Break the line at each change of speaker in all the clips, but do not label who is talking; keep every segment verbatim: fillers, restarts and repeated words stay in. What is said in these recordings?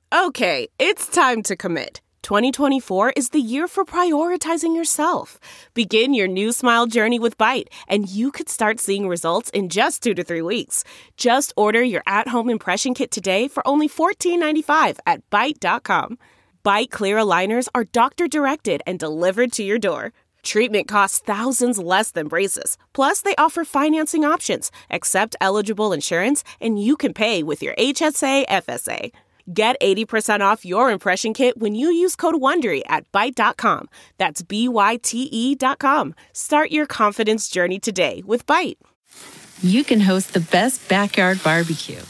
Okay, it's time to commit. twenty twenty-four is the year for prioritizing yourself. Begin your new smile journey with Byte, and you could start seeing results in just two to three weeks. Just order your at-home impression kit today for only fourteen ninety-five at byte dot com. Byte Clear aligners are doctor-directed and delivered to your door. Treatment costs thousands less than braces. Plus, they offer financing options, accept eligible insurance, and you can pay with your H S A F S A. Get eighty percent off your impression kit when you use code WONDERY at byte dot com. That's B Y T E dot com. Start your confidence journey today with Byte.
You can host the best backyard barbecue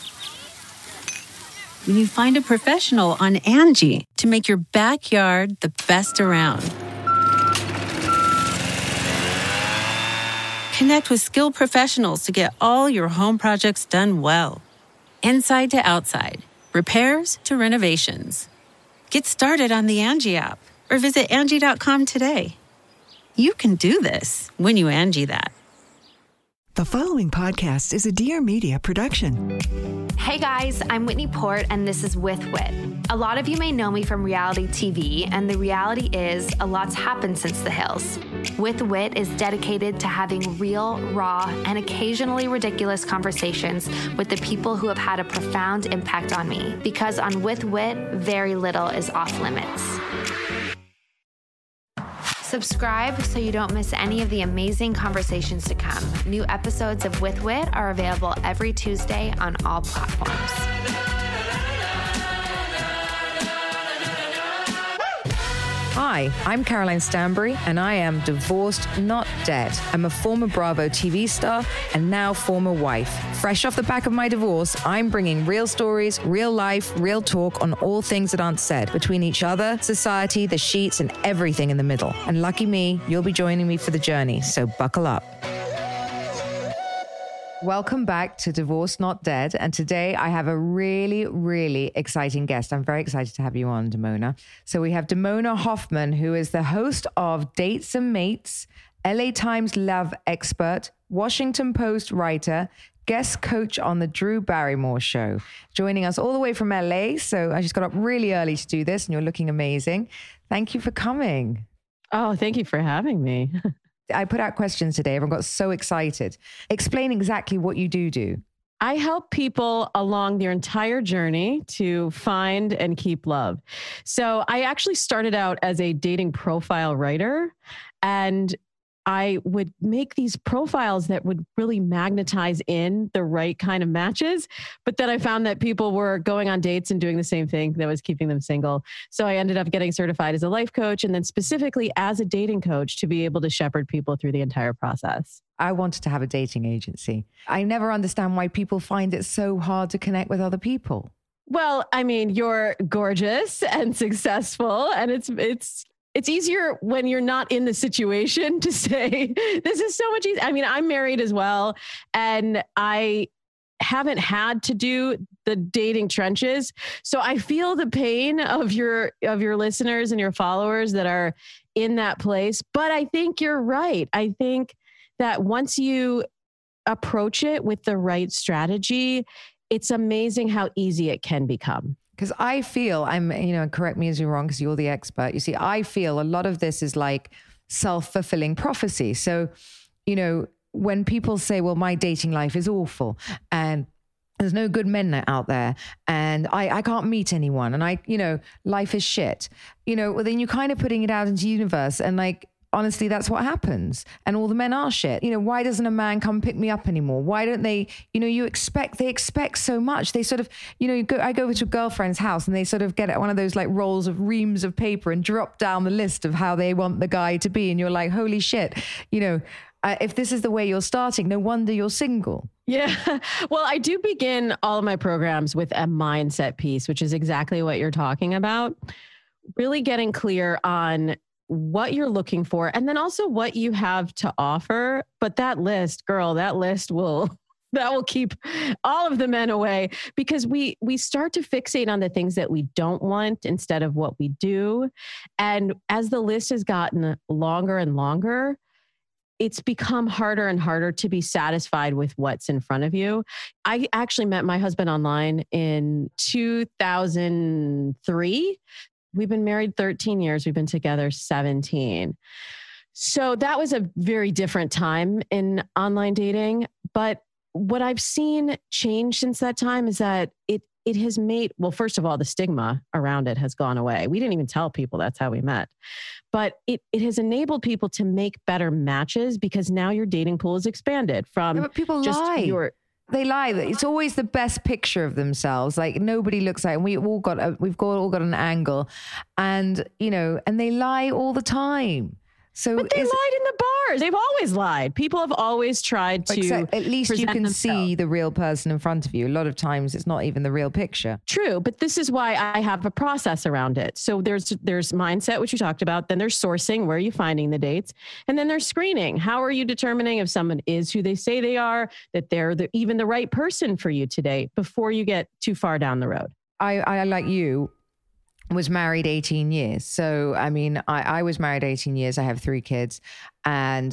when you find a professional on Angie to make your backyard the best around. Connect with skilled professionals to get all your home projects done well. Inside to outside. Repairs to renovations. Get started on the Angie app or visit Angie dot com today. You can do this when you Angie that.
The following podcast is a Dear Media production.
Hey guys, I'm Whitney Port and this is With Wit. A lot of you may know me from reality T V, and the reality is a lot's happened since The Hills. With Wit is dedicated to having real, raw, and occasionally ridiculous conversations with the people who have had a profound impact on me. Because on With Wit, very little is off limits. Subscribe so you don't miss any of the amazing conversations to come. New episodes of With Wit are available every Tuesday on all platforms.
Hi, I'm Caroline Stanbury, and I am divorced, not dead. I'm a former Bravo T V star and now former wife. Fresh off the back of my divorce, I'm bringing real stories, real life, real talk on all things that aren't said between each other, society, the sheets, and everything in the middle. And lucky me, you'll be joining me for the journey, so buckle up. Welcome back to Divorced Not Dead. And today I have a really, really exciting guest. I'm very excited to have you on, Damona. So we have Damona Hoffman, who is the host of Dates and Mates, L A Times love expert, Washington Post writer, guest coach on the Drew Barrymore Show. Joining us all the way from L A. So I just got up really early to do this and you're looking amazing. Thank you for coming.
Oh, thank you for having me.
I put out questions today. Everyone got so excited. Explain exactly what you do do.
I help people along their entire journey to find and keep love. So I actually started out as a dating profile writer, and I would make these profiles that would really magnetize in the right kind of matches. But then I found that people were going on dates and doing the same thing that was keeping them single. So I ended up getting certified as a life coach and then specifically as a dating coach to be able to shepherd people through the entire process.
I wanted to have a dating agency. I never understand why people find it so hard to connect with other people.
Well, I mean, you're gorgeous and successful, and it's it's It's easier when you're not in the situation to say, this is so much easier. I mean, I'm married as well, and I haven't had to do the dating trenches. So I feel the pain of your, of your listeners and your followers that are in that place. But I think you're right. I think that once you approach it with the right strategy, it's amazing how easy it can become.
Because I feel, I'm, you know, correct me as you're wrong, because you're the expert. You see, I feel a lot of this is like self-fulfilling prophecy. So, you know, when people say, well, my dating life is awful and there's no good men out there and I, I can't meet anyone and I, you know, life is shit, you know, well, then you're kind of putting it out into the universe and like, honestly, that's what happens. And all the men are shit. You know, why doesn't a man come pick me up anymore? Why don't they, you know, you expect, they expect so much. They sort of, you know, you go, I go over to a girlfriend's house and they sort of get one of those like rolls of reams of paper and drop down the list of how they want the guy to be. And you're like, holy shit, you know, uh, if this is the way you're starting, no wonder you're single.
Yeah. Well, I do begin all of my programs with a mindset piece, which is exactly what you're talking about. Really getting clear on what you're looking for, and then also what you have to offer. But that list, girl, that list will, that will keep all of the men away, because we, we start to fixate on the things that we don't want instead of what we do. And as the list has gotten longer and longer, it's become harder and harder to be satisfied with what's in front of you. I actually met my husband online in two thousand three. We've been married thirteen years. We've been together seventeen. So that was a very different time in online dating. But what I've seen change since that time is that it it has made, well, first of all, the stigma around it has gone away. We didn't even tell people that's how we met. But it it has enabled people to make better matches because now your dating pool is expanded from
Yeah, but people
just
lie.
your
They lie. It's always the best picture of themselves. Like nobody looks like, and we all got, a, we've got, all got an angle, and you know, and they lie all the time. So
But they
is-
lied in the bars. They've always lied. People have always tried to.
Except at least you
present
can
themselves.
see the real person in front of you. A lot of times it's not even the real picture.
True, but this is why I have a process around it. So there's there's mindset, which you talked about. Then there's sourcing, where are you finding the dates? And then there's screening. How are you determining if someone is who they say they are, that they're the, even the right person for you to date before you get too far down the road?
I, I like you, was married eighteen years. So, I mean, I, I was married eighteen years. I have three kids. And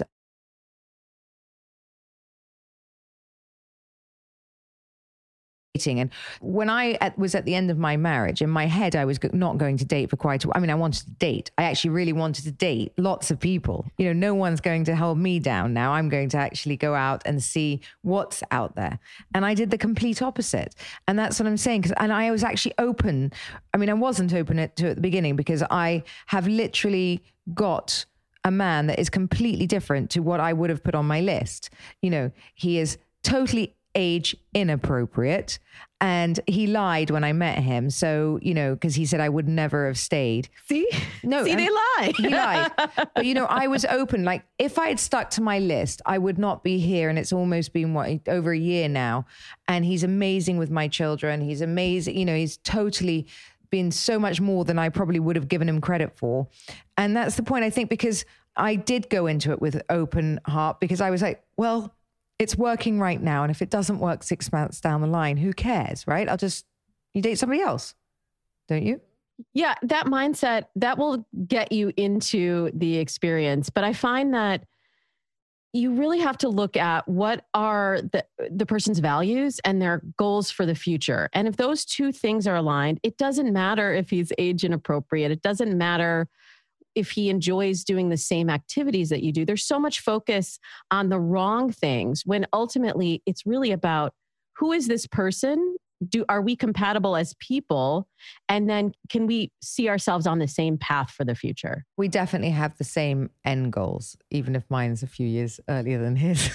and when I at, was at the end of my marriage, in my head, I was go- not going to date for quite a while. I mean, I wanted to date. I actually really wanted to date lots of people. You know, no one's going to hold me down now. I'm going to actually go out and see what's out there. And I did the complete opposite. And that's what I'm saying. 'Cause, and I was actually open. I mean, I wasn't open at, to at the beginning because I have literally got a man that is completely different to what I would have put on my list. You know, he is totally age inappropriate, and he lied when I met him. So, you know, because he said I would never have stayed.
See?
No,
See,
and
they lie.
He lied. But, you know, I was open. Like, if I had stuck to my list, I would not be here. And it's almost been, what, over a year now. And he's amazing with my children. He's amazing. You know, he's totally been so much more than I probably would have given him credit for. And that's the point, I think, because I did go into it with open heart, because I was like, well, it's working right now. And if it doesn't work six months down the line, who cares, right? I'll just, you date somebody else, don't you?
Yeah, that mindset, that will get you into the experience. But I find that you really have to look at what are the, the person's values and their goals for the future. And if those two things are aligned, it doesn't matter if he's age inappropriate. It doesn't matter if he enjoys doing the same activities that you do. There's so much focus on the wrong things when ultimately it's really about who is this person? Do, are we compatible as people? And then can we see ourselves on the same path for the future?
We definitely have the same end goals, even if mine's a few years earlier than his.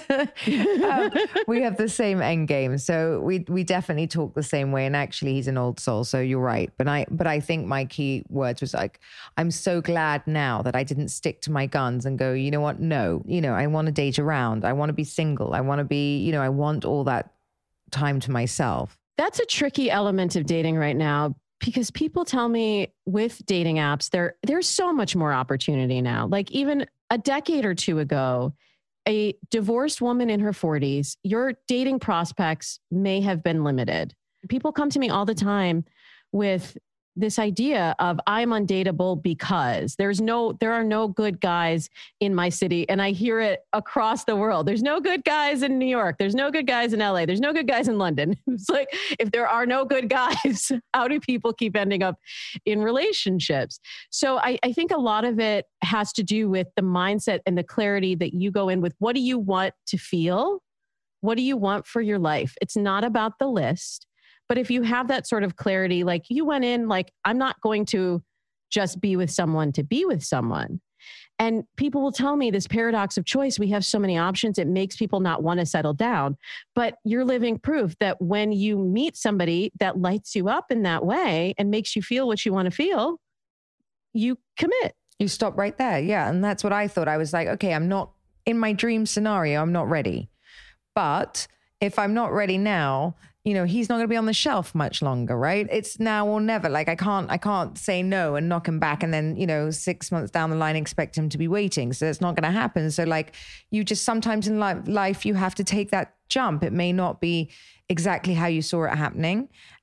um, we have the same end game. So we we definitely talk the same way. And actually he's an old soul. So you're right. But I but I think my key words was like, I'm so glad now that I didn't stick to my guns and go, you know what? No, you know, I want to date around. I want to be single. I want to be, you know, I want all that time to myself.
That's a tricky element of dating right now, because people tell me with dating apps, there there's so much more opportunity now. Like even a decade or two ago, a divorced woman in her forties, your dating prospects may have been limited. People come to me all the time with this idea of I'm undateable because there's no, there are no good guys in my city. And I hear it across the world. There's no good guys in New York. There's no good guys in L A. There's no good guys in London. It's like, if there are no good guys, how do people keep ending up in relationships? So I, I think a lot of it has to do with the mindset and the clarity that you go in with. What do you want to feel? What do you want for your life? It's not about the list. But if you have that sort of clarity, like you went in, like, I'm not going to just be with someone to be with someone. And people will tell me this paradox of choice. We have so many options. It makes people not want to settle down. But you're living proof that when you meet somebody that lights you up in that way and makes you feel what you want to feel, you commit.
You stop right there. Yeah. And that's what I thought. I was like, okay, I'm not in my dream scenario. I'm not ready. But if I'm not ready now, you know, he's not going to be on the shelf much longer, right? It's now or never. Like I can't, I can't say no and knock him back and then, you know, six months down the line, expect him to be waiting. So it's not going to happen. So like you just sometimes in life, life, you have to take that jump. It may not be exactly how you saw it happening.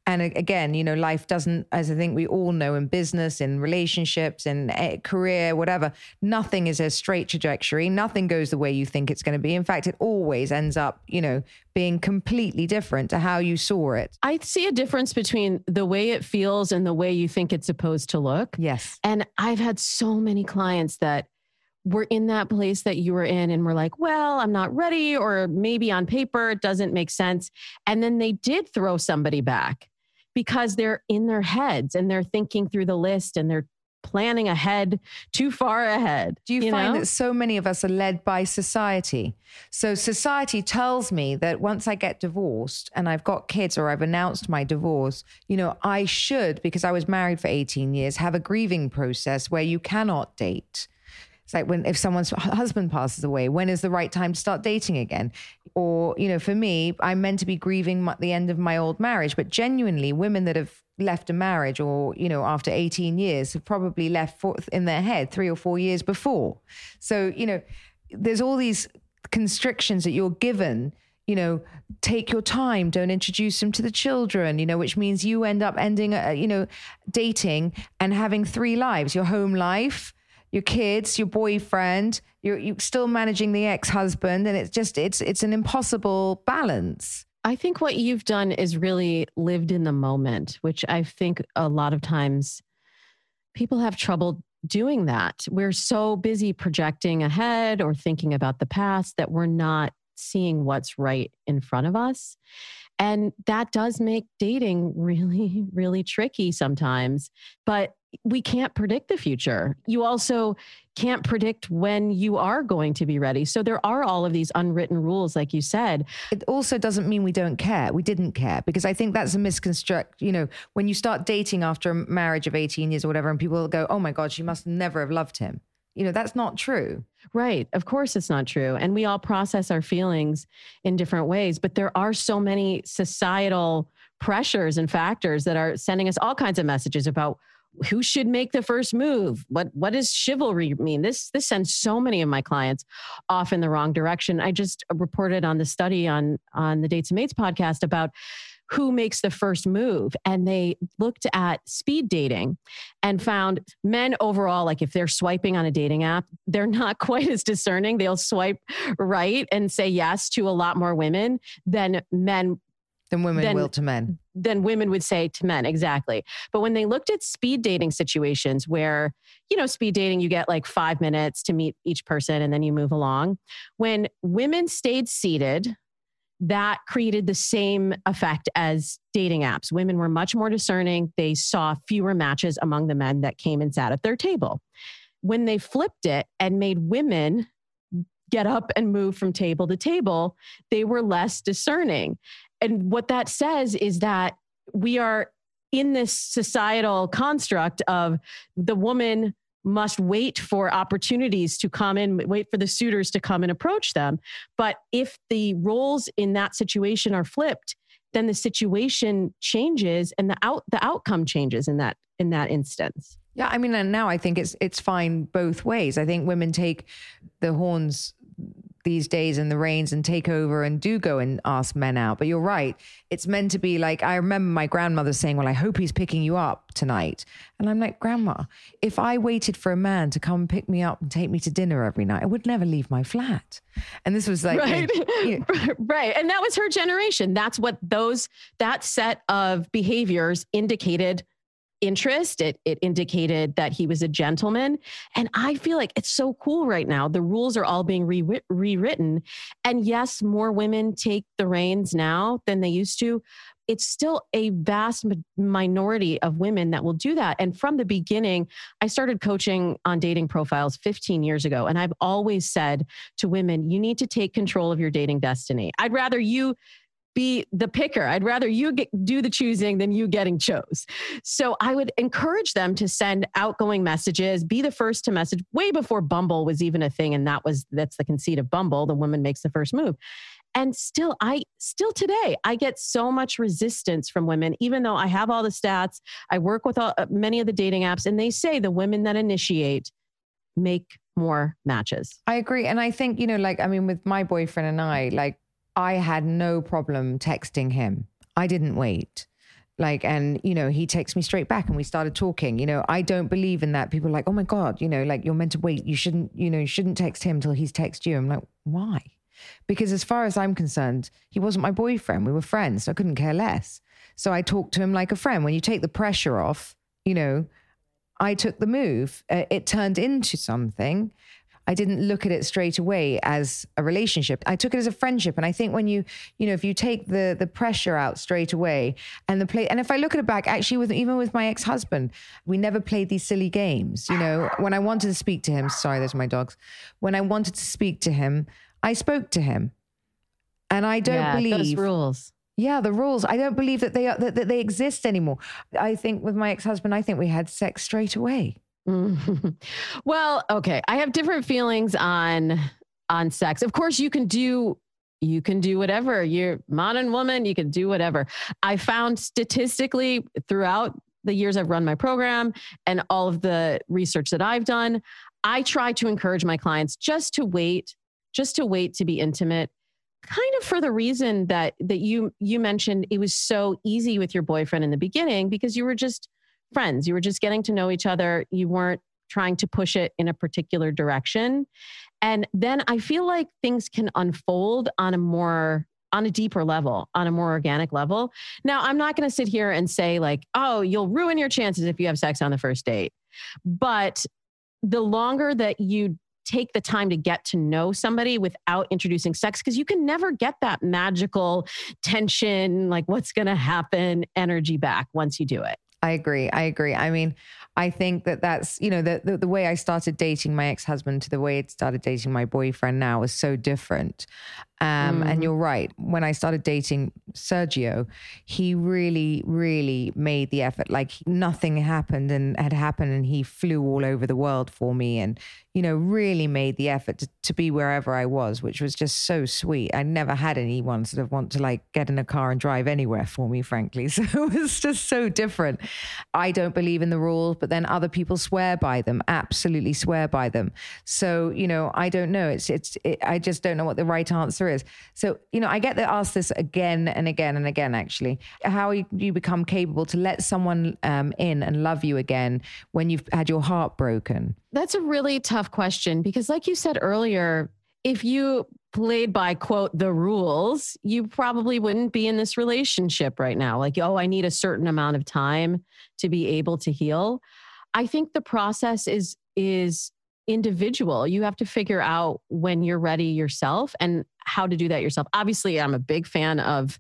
And again, you know, life doesn't, as I think we all know, in business, in relationships, in career, whatever, nothing is a straight trajectory. Nothing goes the way you think it's going to be. In fact, it always ends up, you know, being completely different to how you saw it.
I see a difference between the way it feels and the way you think it's supposed to look.
Yes.
And I've had so many clients that were in that place that you were in and were like, well, I'm not ready, or maybe on paper it doesn't make sense. And then they did throw somebody back because they're in their heads and they're thinking through the list and they're planning ahead, too far ahead.
Do you,
you
find
know?
that so many of us are led by society? So society tells me that once I get divorced and I've got kids or I've announced my divorce, you know, I should, because I was married for eighteen years, have a grieving process where you cannot date. It's like when, if someone's husband passes away, when is the right time to start dating again? Or, you know, for me, I'm meant to be grieving my, the end of my old marriage, but genuinely women that have left a marriage or, you know, after eighteen years have probably left for, in their head three or four years before. So, you know, there's all these constrictions that you're given, you know, take your time, don't introduce them to the children, you know, which means you end up ending, uh, you know, dating and having three lives, your home life, your kids, your boyfriend, you're, you're still managing the ex-husband. And it's just, it's, it's an impossible balance.
I think what you've done is really lived in the moment, which I think a lot of times people have trouble doing that. We're so busy projecting ahead or thinking about the past that we're not seeing what's right in front of us. And that does make dating really, really tricky sometimes. But we can't predict the future. You also can't predict when you are going to be ready. So there are all of these unwritten rules, like you said.
It also doesn't mean we don't care. We didn't care, because I think that's a misconstruct. You know, when you start dating after a marriage of eighteen years or whatever, and people go, oh my God, she must never have loved him. You know, that's not true.
Right. Of course it's not true. And we all process our feelings in different ways, but there are so many societal pressures and factors that are sending us all kinds of messages about who should make the first move. What, what does chivalry mean? This, this sends so many of my clients off in the wrong direction. I just reported on the study on, on the Dates and Mates podcast about who makes the first move. And they looked at speed dating and found men overall, like if they're swiping on a dating app, they're not quite as discerning. They'll swipe right and say yes to a lot more women than men.
Than women
than,
will to men.
Than women would say to men. Exactly. But when they looked at speed dating situations where, you know, speed dating, you get like five minutes to meet each person and then you move along. When women stayed seated, that created the same effect as dating apps. Women were much more discerning. They saw fewer matches among the men that came and sat at their table. When they flipped it and made women get up and move from table to table, they were less discerning. And what that says is that we are in this societal construct of the woman must wait for opportunities to come in, wait for the suitors to come and approach them. But if the roles in that situation are flipped, then the situation changes and the out the outcome changes in that in that instance.
Yeah, I mean, and now I think it's it's fine both ways. I think women take the horns these days and the reins and take over and do go and ask men out. But you're right. It's meant to be like, I remember my grandmother saying, well, I hope he's picking you up tonight. And I'm like, Grandma, if I waited for a man to come pick me up and take me to dinner every night, I would never leave my flat. And this was like,
right.
You know,
right. And that was her generation. That's what those, that set of behaviors indicated interest. It, it indicated that he was a gentleman. And I feel like it's so cool right now. The rules are all being re- rewritten. And yes, more women take the reins now than they used to. It's still a vast minority of women that will do that. And from the beginning, I started coaching on dating profiles fifteen years ago. And I've always said to women, you need to take control of your dating destiny. I'd rather you be the picker. I'd rather you get, do the choosing than you getting chose. So I would encourage them to send outgoing messages, be the first to message way before Bumble was even a thing. And that was, that's the conceit of Bumble. The woman makes the first move. And still, I still today, I get so much resistance from women, even though I have all the stats. I work with all, many of the dating apps, and they say the women that initiate make more matches.
I agree. And I think, you know, like, I mean, with my boyfriend and I, like, I had no problem texting him. I didn't wait. Like, and, you know, he texts me straight back and we started talking. You know, I don't believe in that. People are like, oh my God, you know, like you're meant to wait. You shouldn't, you know, you shouldn't text him till he's texted you. I'm like, why? Because as far as I'm concerned, he wasn't my boyfriend. We were friends. So I couldn't care less. So I talked to him like a friend. When you take the pressure off, you know, I took the move. Uh, it turned into something. I didn't look at it straight away as a relationship. I took it as a friendship. And I think when you, you know, if you take the the pressure out straight away and the play, and if I look at it back, actually with even with my ex-husband, we never played these silly games. You know, when I wanted to speak to him, sorry, those are my dogs. When I wanted to speak to him, I spoke to him. And I don't
yeah,
believe
those rules.
Yeah, the rules. I don't believe that they are, that, that they exist anymore. I think with my ex-husband, I think we had sex straight away.
Well, okay. I have different feelings on on sex. Of course, you can do you can do whatever. You're man and woman, you can do whatever. I found statistically throughout the years I've run my program and all of the research that I've done, I try to encourage my clients just to wait, just to wait to be intimate. Kind of for the reason that that you you mentioned, it was so easy with your boyfriend in the beginning because you were just friends. You were just getting to know each other. You weren't trying to push it in a particular direction. And then I feel like things can unfold on a more, on a deeper level, on a more organic level. Now, I'm not going to sit here and say like, oh, you'll ruin your chances if you have sex on the first date. But the longer that you take the time to get to know somebody without introducing sex, because you can never get that magical tension, like what's going to happen energy back once you do it.
I agree. I agree. I mean, I think that that's, you know, the, the, the way I started dating my ex-husband to the way it started dating my boyfriend now is so different. Um, mm. And you're right. When I started dating Sergio, he really, really made the effort. Like nothing happened and had happened and he flew all over the world for me and, you know, really made the effort to, to be wherever I was, which was just so sweet. I never had anyone sort of want to like get in a car and drive anywhere for me, frankly. So it was just so different. I don't believe in the rules, but then other people swear by them, absolutely swear by them. So, you know, I don't know. It's, it's, it, I just don't know what the right answer is. So, you know, I get asked this again and again and again, actually. How do you become capable to let someone um, in and love you again when you've had your heart broken?
That's a really tough question because like you said earlier, if you played by, quote, the rules, you probably wouldn't be in this relationship right now. Like, oh, I need a certain amount of time to be able to heal. I think the process is, is individual. You have to figure out when you're ready yourself and how to do that yourself. Obviously, I'm a big fan of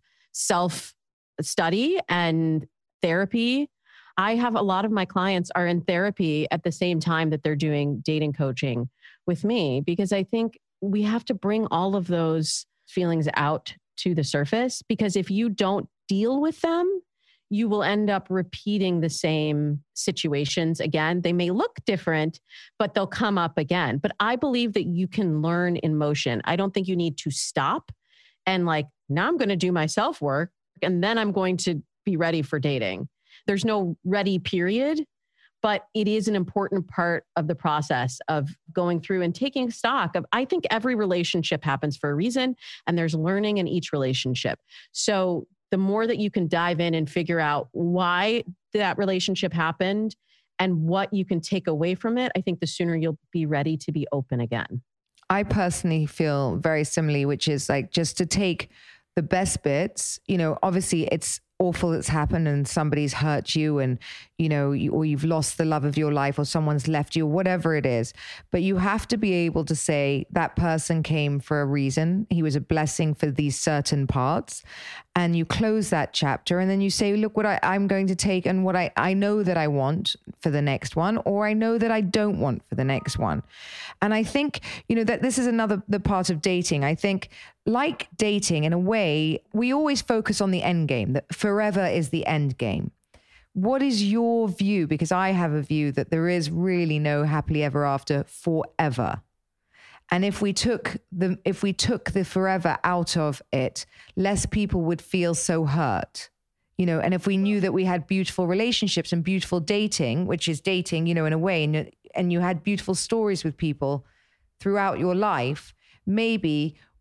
self-study and therapy. I have a lot of my clients are in therapy at the same time that they're doing dating coaching with me, because I think we have to bring all of those feelings out to the surface, because if you don't deal with them, you will end up repeating the same situations again. They may look different, but they'll come up again. But I believe that you can learn in motion. I don't think you need to stop and like, now I'm going to do my self-work and then I'm going to be ready for dating. There's no ready period, but it is an important part of the process of going through and taking stock of, I think every relationship happens for a reason and there's learning in each relationship. So the more that you can dive in and figure out why that relationship happened and what you can take away from it, I think the sooner you'll be ready to be open again.
I personally feel very similarly, which is like just to take the best bits. You know, obviously it's awful that's happened and somebody's hurt you and, you know, you, or you've lost the love of your life or someone's left you, whatever it is. But you have to be able to say that person came for a reason. He was a blessing for these certain parts. And you close that chapter and then you say, look, what I, I'm going to take and what I, I know that I want for the next one, or I know that I don't want for the next one. And I think, you know, that this is another the part of dating. I think like dating in a way, we always focus on the end game, that forever is the end game. What is your view? Because I have a view that there is really no happily ever after forever. And if we took the if we took the forever out of it, less people would feel so hurt. You know, and if we knew that we had beautiful relationships and beautiful dating, which is dating, you know, in a way, and, and you had beautiful stories with people throughout your life, maybe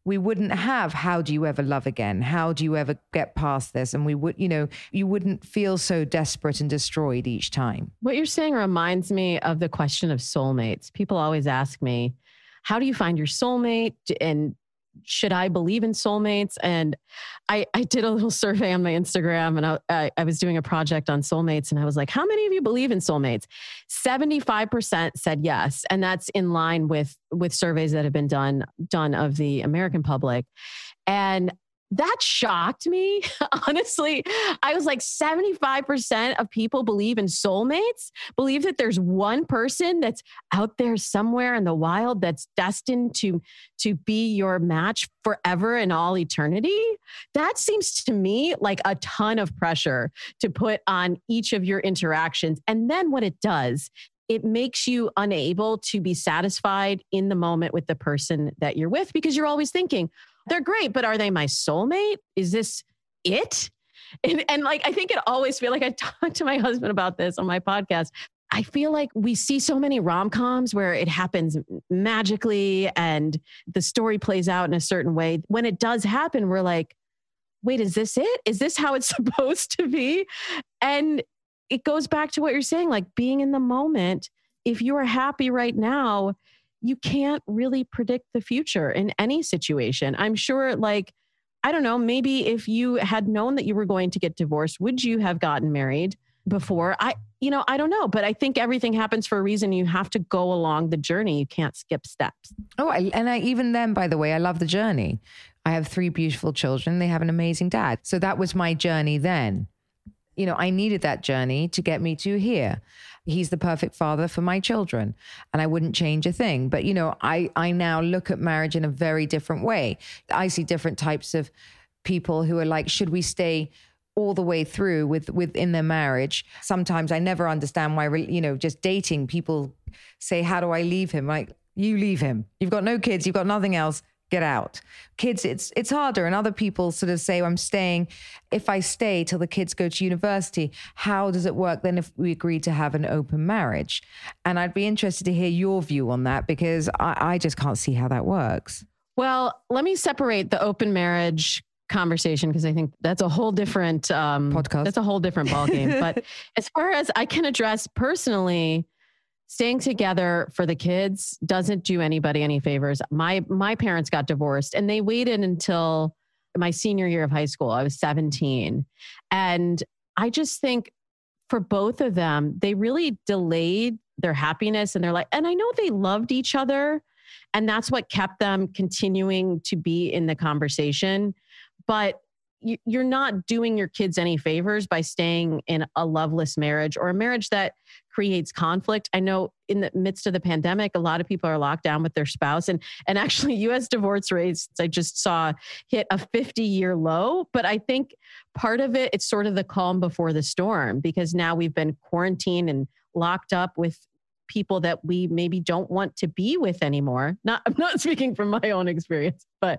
we wouldn't have, how do you ever love again? How do you ever get past this? And we would, you know, you wouldn't feel so desperate and destroyed each time.
What you're saying reminds me of the question of soulmates. People always ask me, how do you find your soulmate? And should I believe in soulmates? And I, I did a little survey on my Instagram, and I, I, I was doing a project on soulmates, and I was like, how many of you believe in soulmates? seventy-five percent said yes. And that's in line with, with surveys that have been done, done of the American public. And that shocked me. Honestly, I was like, seventy-five percent of people believe in soulmates, believe that there's one person that's out there somewhere in the wild that's destined to, to be your match forever and all eternity. That seems to me like a ton of pressure to put on each of your interactions. And then what it does, it makes you unable to be satisfied in the moment with the person that you're with, because you're always thinking, they're great, but are they my soulmate? Is this it? And, and like, I think it always feel like I talked to my husband about this on my podcast. I feel like we see so many rom-coms where it happens magically and the story plays out in a certain way. When it does happen, we're like, wait, is this it? Is this how it's supposed to be? And it goes back to what you're saying, like being in the moment. If you are happy right now, you can't really predict the future in any situation. I'm sure, like, I don't know, maybe if you had known that you were going to get divorced, would you have gotten married before? I, you know, I don't know, but I think everything happens for a reason. You have to go along the journey. You can't skip steps.
Oh, I, and I, even then, by the way, I love the journey. I have three beautiful children. They have an amazing dad. So that was my journey then. You know, I needed that journey to get me to here. He's the perfect father for my children, and I wouldn't change a thing. But, you know, I, I now look at marriage in a very different way. I see different types of people who are like, should we stay all the way through with within their marriage? Sometimes I never understand why, you know, just dating, people say, how do I leave him? Like, you leave him. You've got no kids. You've got nothing else. Get out. Kids, it's it's harder. And other people sort of say, I'm staying. If I stay till the kids go to university, how does it work then if we agree to have an open marriage? And I'd be interested to hear your view on that, because I, I just can't see how that works.
Well, let me separate the open marriage conversation, because I think that's a whole different um,
podcast.
That's a whole different ballgame. But as far as I can address personally, staying together for the kids doesn't do anybody any favors. My my parents got divorced, and they waited until my senior year of high school. I was seventeen. And I just think for both of them, they really delayed their happiness and their life. And I know they loved each other, and that's what kept them continuing to be in the conversation. But you're not doing your kids any favors by staying in a loveless marriage or a marriage that creates conflict. I know in the midst of the pandemic, a lot of people are locked down with their spouse, and, and actually U S divorce rates, I just saw hit a fifty year low. But I think part of it, it's sort of the calm before the storm, because now we've been quarantined and locked up with people that we maybe don't want to be with anymore. Not, I'm not speaking from my own experience, but,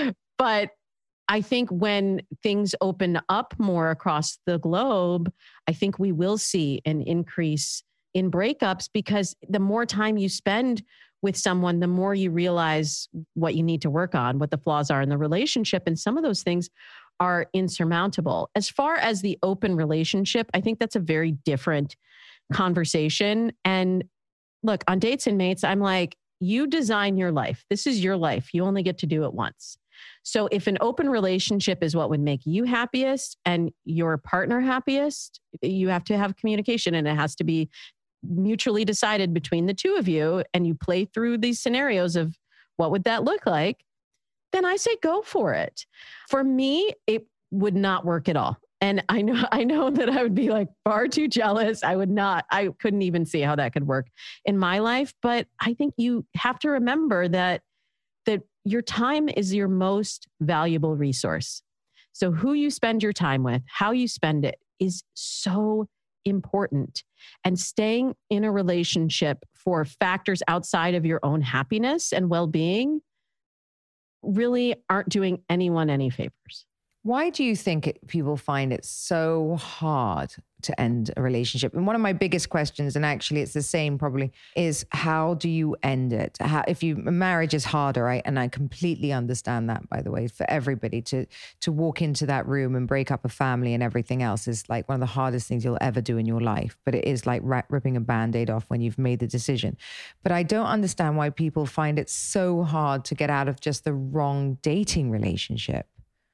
but I think when things open up more across the globe, I think we will see an increase in breakups, because the more time you spend with someone, the more you realize what you need to work on, what the flaws are in the relationship. And some of those things are insurmountable. As far as the open relationship, I think that's a very different conversation. And look, on Dates and Mates, I'm like, you design your life. This is your life. You only get to do it once. So if an open relationship is what would make you happiest and your partner happiest, you have to have communication, and it has to be mutually decided between the two of you, and you play through these scenarios of what would that look like, then I say go for it. For me, it would not work at all. And I know, I know that I would be like far too jealous. I would not, I couldn't even see how that could work in my life. But I think you have to remember that, that your time is your most valuable resource. So who you spend your time with, how you spend it is so important. And staying in a relationship for factors outside of your own happiness and well-being really aren't doing anyone any favors.
Why do you think it, people find it so hard to end a relationship? And one of my biggest questions, and actually it's the same probably, is how do you end it? How, if you marriage is harder, right? And I completely understand that, by the way, for everybody to to walk into that room and break up a family and everything else is like one of the hardest things you'll ever do in your life. But it is like ra- ripping a Band-Aid off when you've made the decision. But I don't understand why people find it so hard to get out of just the wrong dating relationship.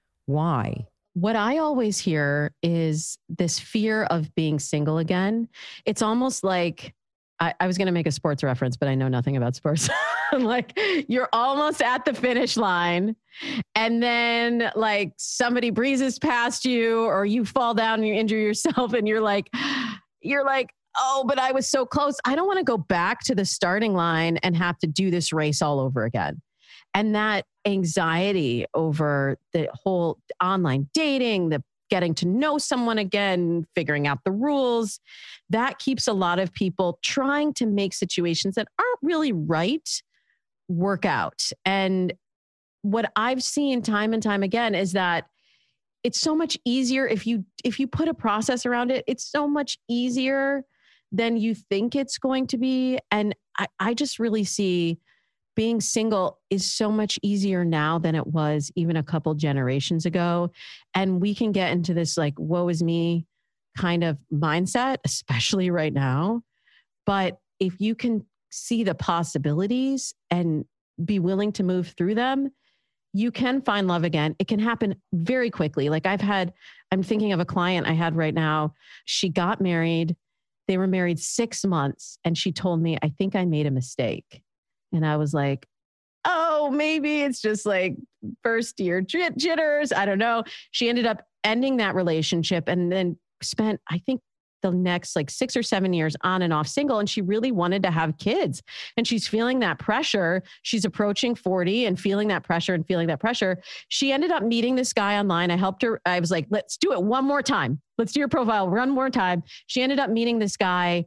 Why?
What I always hear is this fear of being single again. It's almost like, I, I was going to make a sports reference, but I know nothing about sports. Like you're almost at the finish line and then like somebody breezes past you or you fall down and you injure yourself and you're like, you're like, oh, but I was so close. I don't want to go back to the starting line and have to do this race all over again. And that anxiety over the whole online dating, the getting to know someone again, figuring out the rules, that keeps a lot of people trying to make situations that aren't really right work out. And what I've seen time and time again is that it's so much easier if you if you put a process around it, it's so much easier than you think it's going to be. And I, I just really see being single is so much easier now than it was even a couple generations ago. And we can get into this like, woe is me kind of mindset, especially right now. But if you can see the possibilities and be willing to move through them, you can find love again. It can happen very quickly. Like I've had, I'm thinking of a client I had right now. She got married. They were married six months. And she told me, I think I made a mistake. And I was like, oh, maybe it's just like first year jitters. I don't know. She ended up ending that relationship and then spent, I think, the next like six or seven years on and off single. And she really wanted to have kids. And she's feeling that pressure. She's approaching forty and feeling that pressure and feeling that pressure. She ended up meeting this guy online. I helped her. I was like, let's do it one more time. Let's do your profile one more time. She ended up meeting this guy.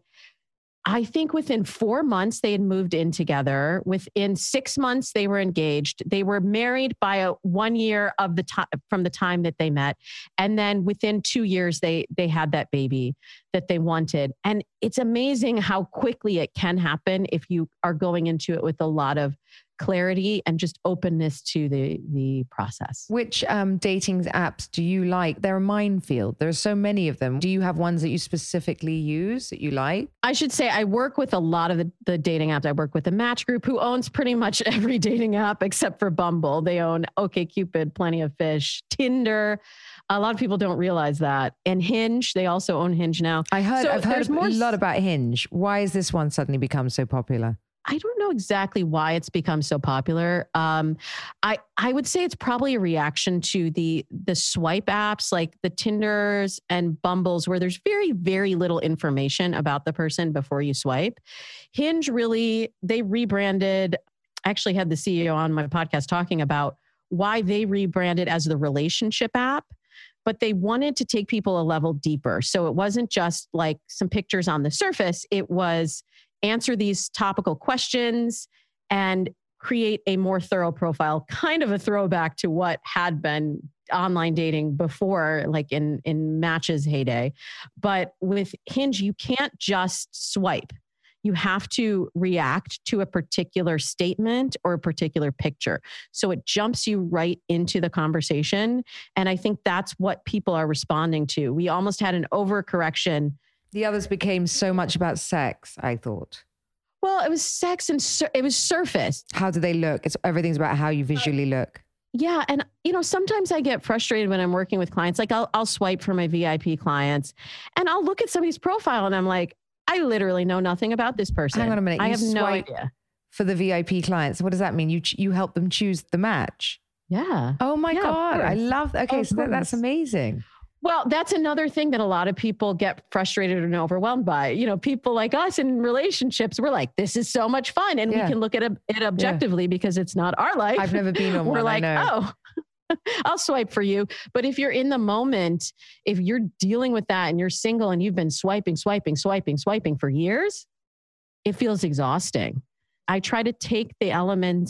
I think within four months, they had moved in together. Within six months, they were engaged. They were married by a one year of the time from the time that they met. And then within two years, they they had that baby that they wanted. And it's amazing how quickly it can happen if you are going into it with a lot of clarity and just openness to the the process.
Which um, dating apps do you like? They're a minefield. There are so many of them. Do you have ones that you specifically use that you like?
I should say I work with a lot of the, the dating apps. I work with the Match Group, who owns pretty much every dating app except for Bumble. They own OkCupid, Plenty of Fish, Tinder. A lot of people don't realize that. And Hinge, they also own Hinge now.
I heard,
so
I've heard
more
a lot about Hinge. Why has this one suddenly become so popular?
I don't know exactly why it's become so popular. Um, I I would say it's probably a reaction to the the swipe apps like the Tinders and Bumbles, where there's very, very little information about the person before you swipe. Hinge really, they rebranded. I actually had the C E O on my podcast talking about why they rebranded as the relationship app, but they wanted to take people a level deeper. So it wasn't just like some pictures on the surface. It was answer these topical questions and create a more thorough profile, kind of a throwback to what had been online dating before, like in, in Match's heyday. But with Hinge, you can't just swipe. You have to react to a particular statement or a particular picture. So it jumps you right into the conversation. And I think that's what people are responding to. We almost had an overcorrection.
The others became so much about sex, I thought.
Well, it was sex and sur- it was surface.
How do they look? It's everything's about how you visually look.
Yeah. And, you know, sometimes I get frustrated when I'm working with clients. Like I'll, I'll swipe for my V I P clients and I'll look at somebody's profile and I'm like, I literally know nothing about this person.
Hang on a minute.
I
You
have no
swipe
idea.
For the V I P clients, what does that mean? You you help them choose the match?
Yeah.
Oh my
Yeah,
God. I love that. Okay,
Of
so that, that's
course.
amazing.
Well, that's another thing that a lot of people get frustrated and overwhelmed by. You know, people like us in relationships, we're like, this is so much fun. And
Yeah.
we can look at it objectively because it's not our life.
I've never been on
We're
one,
like,
I know.
oh, I'll swipe for you. But if you're in the moment, if you're dealing with that and you're single and you've been swiping, swiping, swiping, swiping for years, it feels exhausting. I try to take the elements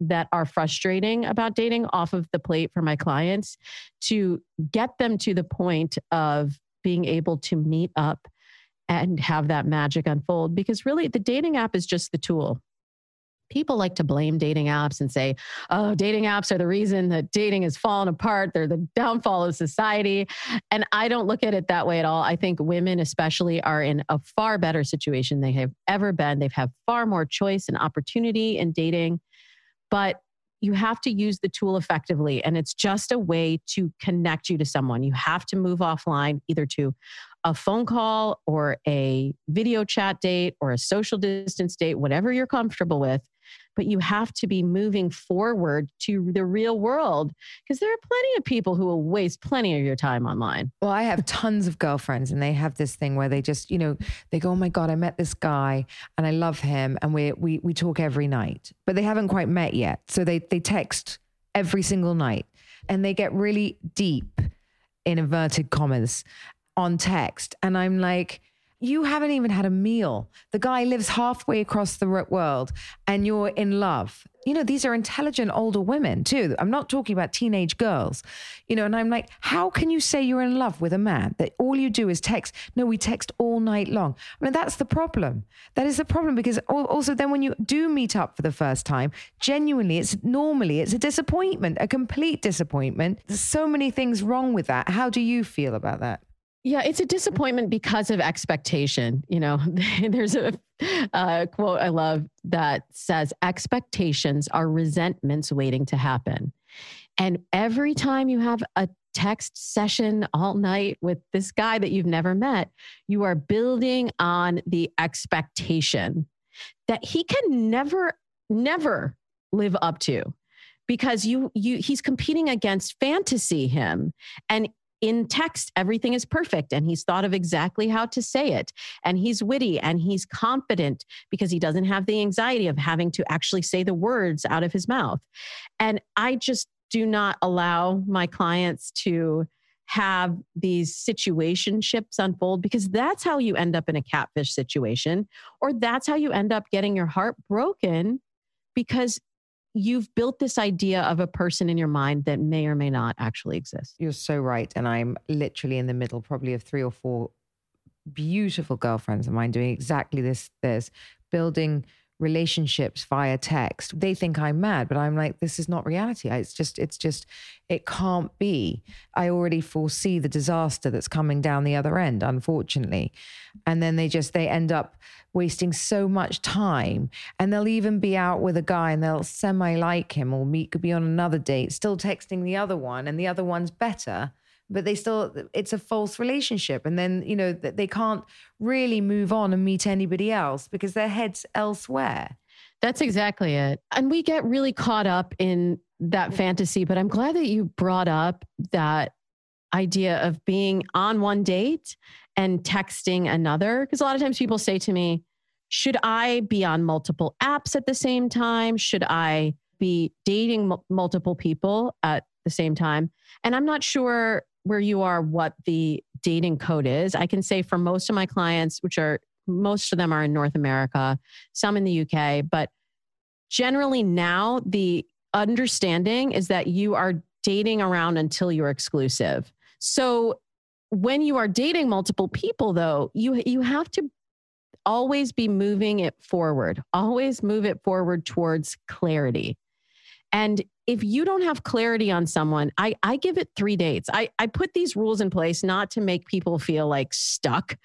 that are frustrating about dating off of the plate for my clients to get them to the point of being able to meet up and have that magic unfold. Because really, the dating app is just the tool. People like to blame dating apps and say, oh, dating apps are the reason that dating has fallen apart. They're the downfall of society. And I don't look at it that way at all. I think women especially are in a far better situation than they have ever been. They've had far more choice and opportunity in dating, but you have to use the tool effectively. And it's just a way to connect you to someone. You have to move offline, either to a phone call or a video chat date or a social distance date, whatever you're comfortable with. But you have to be moving forward to the real world, because there are plenty of people who will waste plenty of your time online.
Well, I have tons of girlfriends and they have this thing where they just, you know, they go, oh my God, I met this guy and I love him. And we we we talk every night, but they haven't quite met yet. So they they text every single night and they get really deep, in inverted commas, on text. And I'm like, you haven't even had a meal. The guy lives halfway across the world and you're in love. You know, these are intelligent older women too. I'm not talking about teenage girls, you know, and I'm like, how can you say you're in love with a man that all you do is text? No, we text all night long. I mean, that's the problem. That is the problem, because also then when you do meet up for the first time, genuinely, it's normally, it's a disappointment, a complete disappointment. There's so many things wrong with that. How do you feel about that?
Yeah, it's a disappointment because of expectation. You know, there's a uh, quote I love that says, expectations are resentments waiting to happen. And every time you have a text session all night with this guy that you've never met, you are building on the expectation that he can never, never live up to, because you, you, he's competing against fantasy him. And in text, everything is perfect and he's thought of exactly how to say it. And he's witty and he's confident because he doesn't have the anxiety of having to actually say the words out of his mouth. And I just do not allow my clients to have these situationships unfold, because that's how you end up in a catfish situation, or that's how you end up getting your heart broken, because you've built this idea of a person in your mind that may or may not actually exist.
You're so right. And I'm literally in the middle, probably of three or four beautiful girlfriends of mine doing exactly this, this building relationships via text. They think I'm mad, but I'm like, this is not reality. It's just, it's just, it can't be. I already foresee the disaster that's coming down the other end, unfortunately. And then they just, they end up wasting so much time, and they'll even be out with a guy and they'll semi like him, or meet, could be on another date, still texting the other one, and the other one's better, but they still, it's a false relationship. And then, you know, they can't really move on and meet anybody else because their head's elsewhere.
That's exactly it. And we get really caught up in that fantasy, but I'm glad that you brought up that idea of being on one date and texting another. Because a lot of times people say to me, should I be on multiple apps at the same time? Should I be dating m- multiple people at the same time? And I'm not sure where you are, what the dating code is. I can say for most of my clients, which are, most of them are in North America, some in the U K, but generally now the understanding is that you are dating around until you're exclusive. So when you are dating multiple people, though, you you have to always be moving it forward, always move it forward towards clarity. And if you don't have clarity on someone, I, I give it three dates. I, I put these rules in place not to make people feel like stuck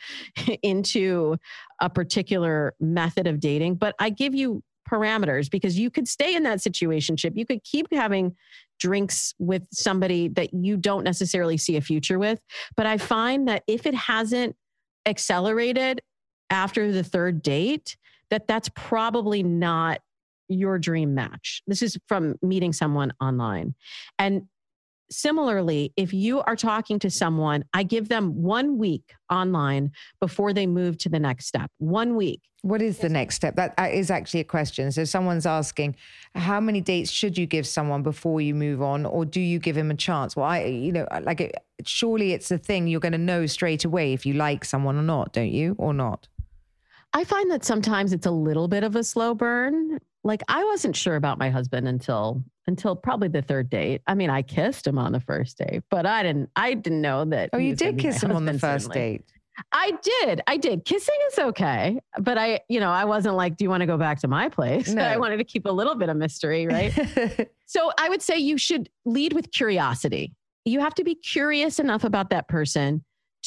into a particular method of dating, but I give you parameters, because you could stay in that situationship. You could keep having drinks with somebody that you don't necessarily see a future with. But I find that if it hasn't accelerated after the third date, that that's probably not your dream match. This is from meeting someone online. And similarly, if you are talking to someone, I give them one week online before they move to the next step. One week.
What is the next step? That is actually a question. So someone's asking, how many dates should you give someone before you move on? Or do you give him a chance? Well, I, you know, like it, surely it's a thing you're going to know straight away if you like someone or not, don't you? Or not?
I find that sometimes it's a little bit of a slow burn. like I wasn't sure about my husband until until probably the third date. I mean, I kissed him on the first date, but I didn't I didn't know that.
Oh,
he
you
was gonna
did
be my
kiss him on the
husband,
first
certainly.
date.
I did. I did. Kissing is okay. But I, you know, I wasn't like, do you want to go back to my place?
No.
I wanted to keep a little bit of mystery, right? So I would say you should lead with curiosity. You have to be curious enough about that person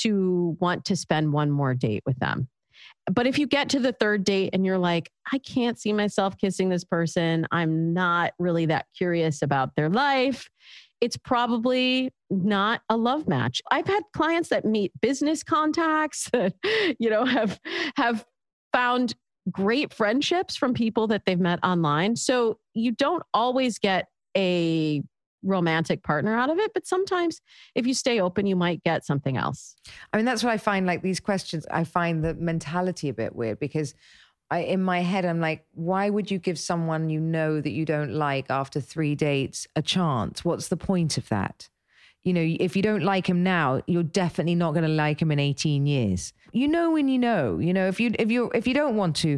to want to spend one more date with them. But if you get to the third date and you're like, I can't see myself kissing this person, I'm not really that curious about their life, it's probably not a love match. I've had clients that meet business contacts that, you know, have have found great friendships from people that they've met online. So you don't always get a romantic partner out of it, but sometimes if you stay open, you might get something else.
I mean, that's what I find, like these questions, I find the mentality a bit weird because I, in my head, I'm like, why would you give someone you know that you don't like after three dates a chance? What's the point of that? You know, if you don't like him now, you're definitely not going to like him in eighteen years. You know when you know, you know, if you if you if you don't want to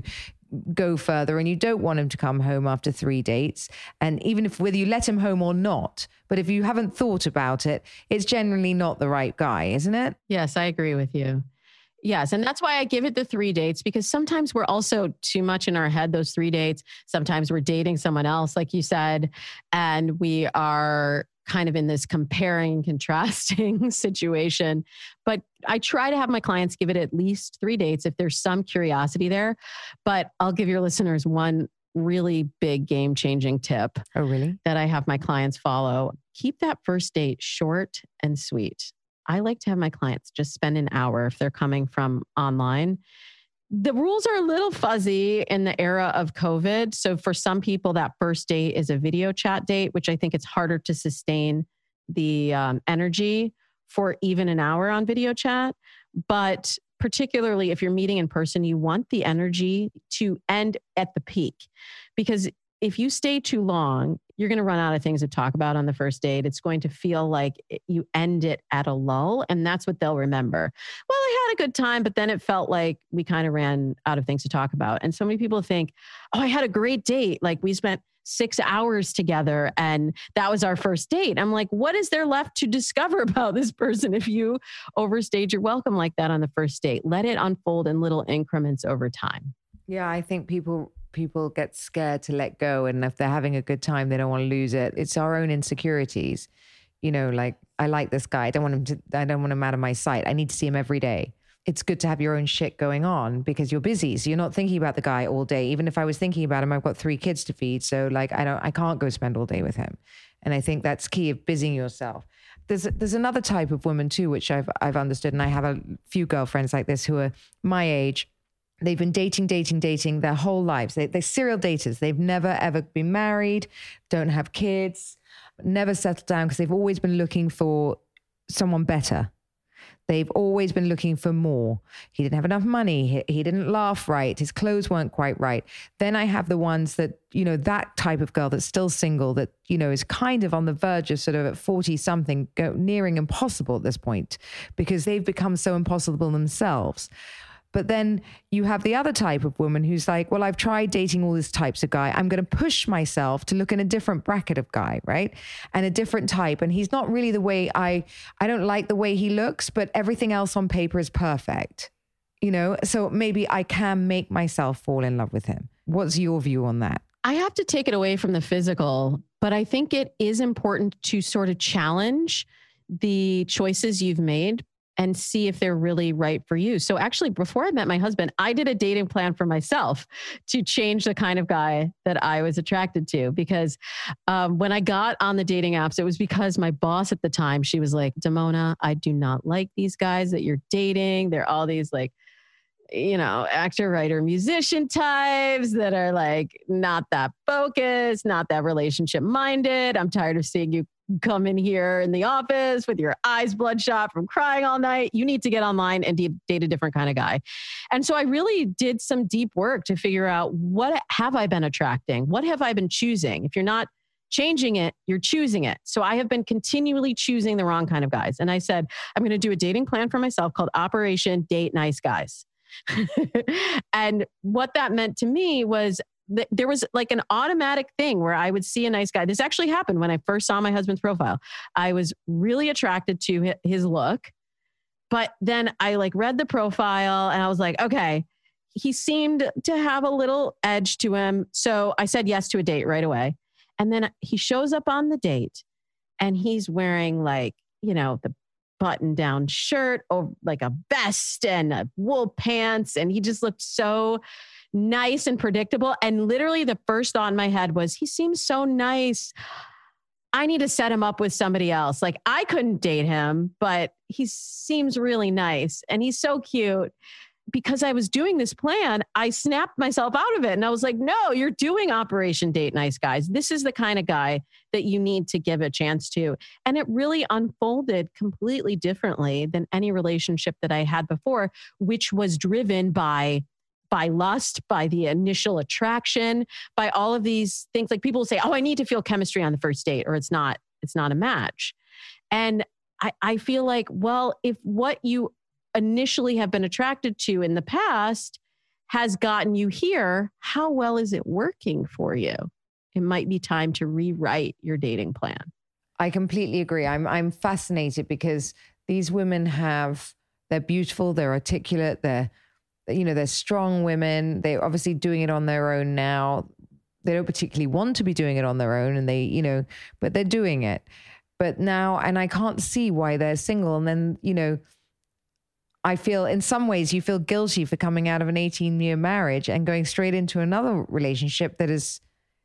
go further and you don't want him to come home after three dates, and even if whether you let him home or not, but if you haven't thought about it, it's generally not the right guy, isn't it?
Yes, I agree with you. Yes. And that's why I give it the three dates, because sometimes we're also too much in our head, those three dates. Sometimes we're dating someone else, like you said, and we are kind of in this comparing, contrasting situation. But I try to have my clients give it at least three dates if there's some curiosity there. But I'll give your listeners one really big game-changing tip.
Oh, really?
That I have my clients follow. Keep that first date short and sweet. I like to have my clients just spend an hour if they're coming from online. The rules are a little fuzzy in the era of COVID. So for some people, that first date is a video chat date, which I think it's harder to sustain the um, energy for even an hour on video chat. But particularly if you're meeting in person, you want the energy to end at the peak. Because if you stay too long, you're going to run out of things to talk about on the first date. It's going to feel like you end it at a lull, and that's what they'll remember. Well, I had a good time, but then it felt like we kind of ran out of things to talk about. And so many people think, oh, I had a great date. Like we spent six hours together and that was our first date. I'm like, what is there left to discover about this person if you overstayed your welcome like that on the first date? Let it unfold in little increments over time.
Yeah, I think people people get scared to let go, and if they're having a good time, they don't want to lose it. It's our own insecurities. You know, like, I like this guy. I don't want him to, I don't want him out of my sight. I need to see him every day. It's good to have your own shit going on because you're busy. So you're not thinking about the guy all day. Even if I was thinking about him, I've got three kids to feed. So like, I don't, I can't go spend all day with him. And I think that's key of busying yourself. There's, there's another type of woman too, which I've, I've understood. And I have a few girlfriends like this who are my age. They've been dating, dating, dating their whole lives. They, they're serial daters. They've never, ever been married, don't have kids, never settled down because they've always been looking for someone better. They've always been looking for more. He didn't have enough money. He, he didn't laugh right. His clothes weren't quite right. Then I have the ones that, you know, that type of girl that's still single, that, you know, is kind of on the verge of sort of at forty something, go, nearing impossible at this point because they've become so impossible themselves. But then you have the other type of woman who's like, well, I've tried dating all these types of guy. I'm going to push myself to look in a different bracket of guy, right? And a different type. And he's not really the way I, I don't like the way he looks, but everything else on paper is perfect. You know, so maybe I can make myself fall in love with him. What's your view on that?
I have to take it away from the physical, but I think it is important to sort of challenge the choices you've made and see if they're really right for you. So actually, before I met my husband, I did a dating plan for myself to change the kind of guy that I was attracted to. Because um, when I got on the dating apps, it was because my boss at the time, she was like, Damona, I do not like these guys that you're dating. They're all these like, you know, actor, writer, musician types that are like not that focused, not that relationship minded. I'm tired of seeing you come in here in the office with your eyes bloodshot from crying all night. You need to get online and de- date a different kind of guy. And so I really did some deep work to figure out, what have I been attracting? What have I been choosing? If you're not changing it, you're choosing it. So I have been continually choosing the wrong kind of guys. And I said, I'm going to do a dating plan for myself called Operation Date Nice Guys. And what that meant to me was th- there was like an automatic thing where I would see a nice guy. This actually happened when I first saw my husband's profile. I was really attracted to hi- his look, but then I like read the profile and I was like, okay, he seemed to have a little edge to him. So I said yes to a date right away. And then he shows up on the date and he's wearing like, you know, the button down shirt or like a vest and a wool pants. And he just looked so nice and predictable. And literally the first thought in my head was, he seems so nice. I need to set him up with somebody else. Like I couldn't date him, but he seems really nice and he's so cute. Because I was doing this plan, I snapped myself out of it. And I was like, no, you're doing Operation Date Nice Guys. This is the kind of guy that you need to give a chance to. And it really unfolded completely differently than any relationship that I had before, which was driven by, by lust, by the initial attraction, by all of these things. Like people say, oh, I need to feel chemistry on the first date or it's not, it's not a match. And I, I feel like, well, if what you initially have been attracted to in the past has gotten you here, how well is it working for you? It might be time to rewrite your dating plan.
I completely agree. I'm I'm fascinated because these women have, they're beautiful, they're articulate, they're, you know, they're strong women. They're obviously doing it on their own now. They don't particularly want to be doing it on their own and they, you know, but they're doing it. But now, and I can't see why they're single. And then, you know, I feel in some ways you feel guilty for coming out of an eighteen year marriage and going straight into another relationship that is,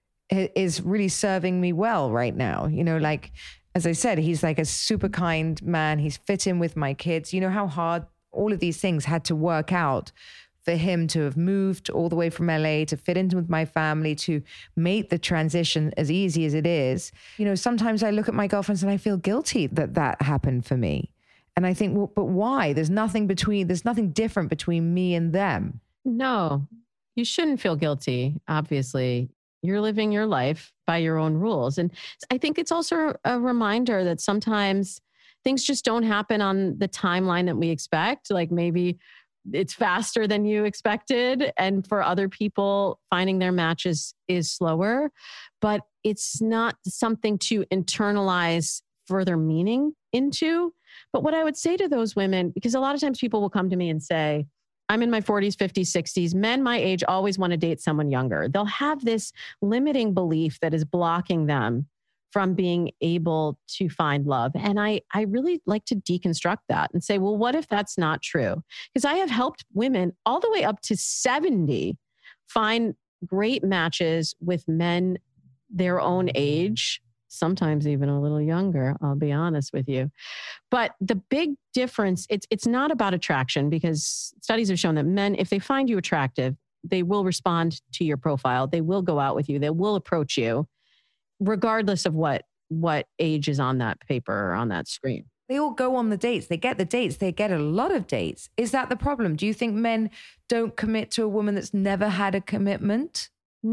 is really serving me well right now. You know, like, as I said, he's like a super kind man. He's fit in with my kids. You know how hard all of these things had to work out for him to have moved all the way from L A to fit into with my family, to make the transition as easy as it is. You know, sometimes I look at my girlfriends and I feel guilty that that happened for me. And I think, well, but why? There's nothing between, there's nothing different between me and them.
No, you shouldn't feel guilty. Obviously, you're living your life by your own rules. And I think it's also a reminder that sometimes things just don't happen on the timeline that we expect. Like maybe it's faster than you expected. And for other people, finding their matches is slower, but it's not something to internalize further meaning into. But what I would say to those women, because a lot of times people will come to me and say, I'm in my forties, fifties, sixties. Men my age always want to date someone younger. They'll have this limiting belief that is blocking them from being able to find love. And I, I really like to deconstruct that and say, well, what if that's not true? Because I have helped women all the way up to seventy find great matches with men their own age, sometimes even a little younger, I'll be honest with you. But the big difference, it's it's not about attraction, because studies have shown that men, if they find you attractive, they will respond to your profile. They will go out with you. They will approach you, regardless of what what age is on that paper or on that screen.
They all go on the dates. They get the dates. They get a lot of dates. Is that the problem? Do you think men don't commit to a woman that's never had a commitment?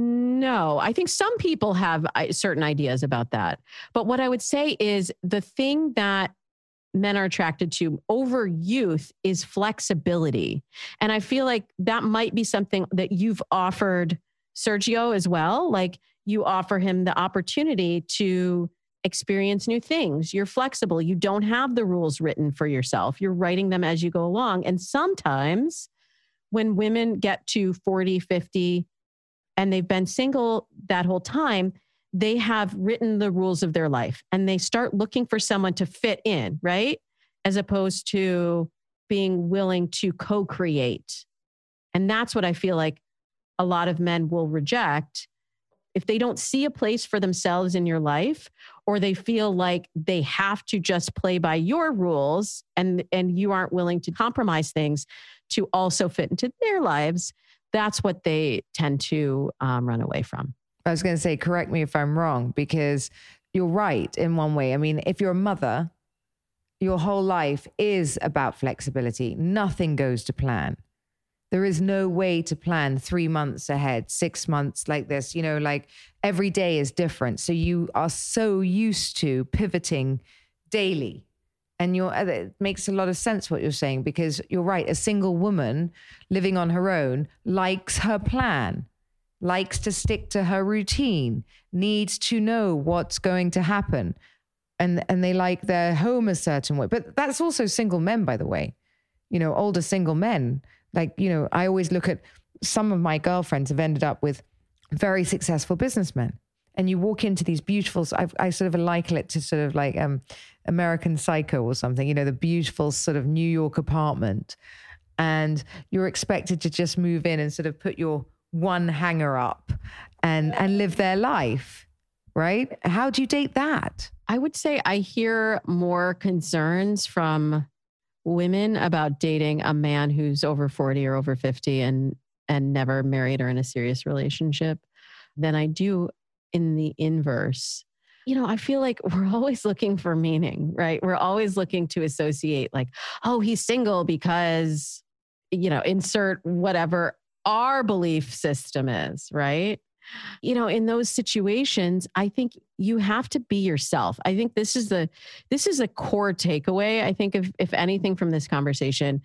No, I think some people have certain ideas about that. But what I would say is the thing that men are attracted to over youth is flexibility. And I feel like that might be something that you've offered Sergio as well. Like you offer him the opportunity to experience new things. You're flexible. You don't have the rules written for yourself. You're writing them as you go along. And sometimes when women get to forty, fifty, and they've been single that whole time, they have written the rules of their life and they start looking for someone to fit in, right? As opposed to being willing to co-create. And that's what I feel like a lot of men will reject if they don't see a place for themselves in your life, or they feel like they have to just play by your rules and, and you aren't willing to compromise things to also fit into their lives. That's what they tend to um, run away from.
I was going to say, correct me if I'm wrong, because you're right in one way. I mean, if you're a mother, your whole life is about flexibility. Nothing goes to plan. There is no way to plan three months ahead, six months like this, you know, like every day is different. So you are so used to pivoting daily. And you're, it makes a lot of sense what you're saying, because you're right. A single woman living on her own likes her plan. likes to stick to her routine, needs to know what's going to happen. And, and they like their home a certain way. But that's also single men, by the way. You know, older single men. Like, you know, I always look at some of my girlfriends have ended up with very successful businessmen. And you walk into these beautiful, I, I sort of liken it to sort of like um, American Psycho or something, you know, the beautiful sort of New York apartment. And you're expected to just move in and sort of put your one hanger up and, and live their life, right? How do you date that?
I would say I hear more concerns from women about dating a man who's over forty or over fifty and and never married or in a serious relationship than I do in the inverse. You know, I feel like we're always looking for meaning, right? We're always looking to associate like, oh, he's single because, you know, insert whatever our belief system is, right? You know, in those situations, I think you have to be yourself. I think this is the this is a core takeaway. I think if if anything from this conversation,